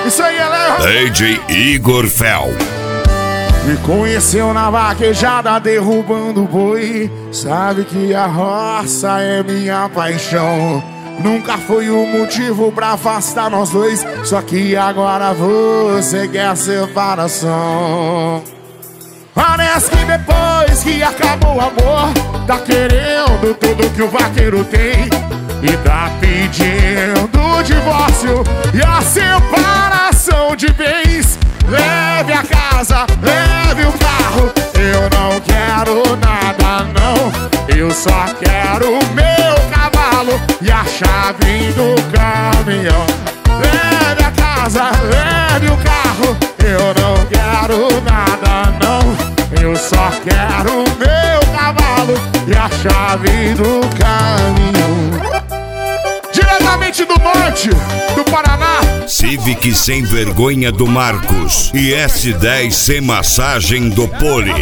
Isso aí, galera. DJ Igor Fel. Me conheceu na vaquejada derrubando boi. Sabe que a roça é minha paixão. Nunca foi o motivo pra afastar nós dois. Só que agora você quer separação. Parece que depois que acabou o amor, tá querendo tudo que o vaqueiro tem e tá pedindo o divórcio e a separação de bens. Leve a casa, leve o carro. Eu não quero nada não. Eu só quero o meu cavalo e a chave do caminhão. Leve a casa, leve o carro. Eu não quero nada não. Eu só quero o meu cavalo e a chave do caminhão. Diretamente do norte do Paraná, Civic Sem Vergonha do Marcos e S10 Sem Massagem do Poli.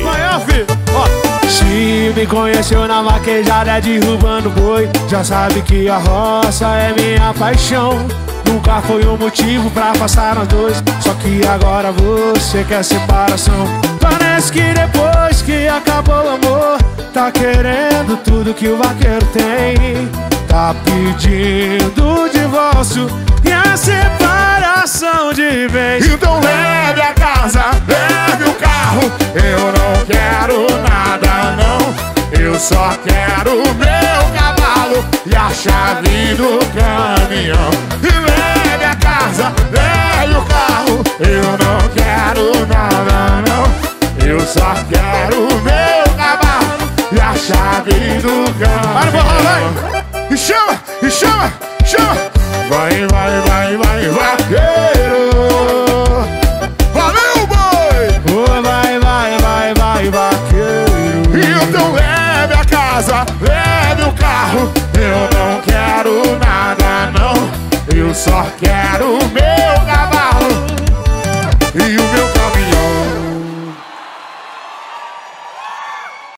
Se me conheceu na vaquejada derrubando boi, já sabe que a roça é minha paixão. Nunca foi um motivo pra afastar nós dois, só que agora você quer separação. Parece que depois que acabou o amor, tá querendo tudo que o vaqueiro tem. Tá pedindo o divórcio e a separação de bens. Então leve a casa, leve o carro. Eu não quero nada não. Eu só quero o meu cavalo e a chave do caminhão. E leve a casa, leve o carro. Eu não quero nada não. Eu só quero o meu cavalo e a chave do caminhão. E chama, e chama, chama. Vai, vai, vai, vai, vaqueiro. Valeu, boi. Oh, vai, vai, vai, vai, vaqueiro. Então leve a casa, leve o carro. Eu não quero nada não. Eu só quero o meu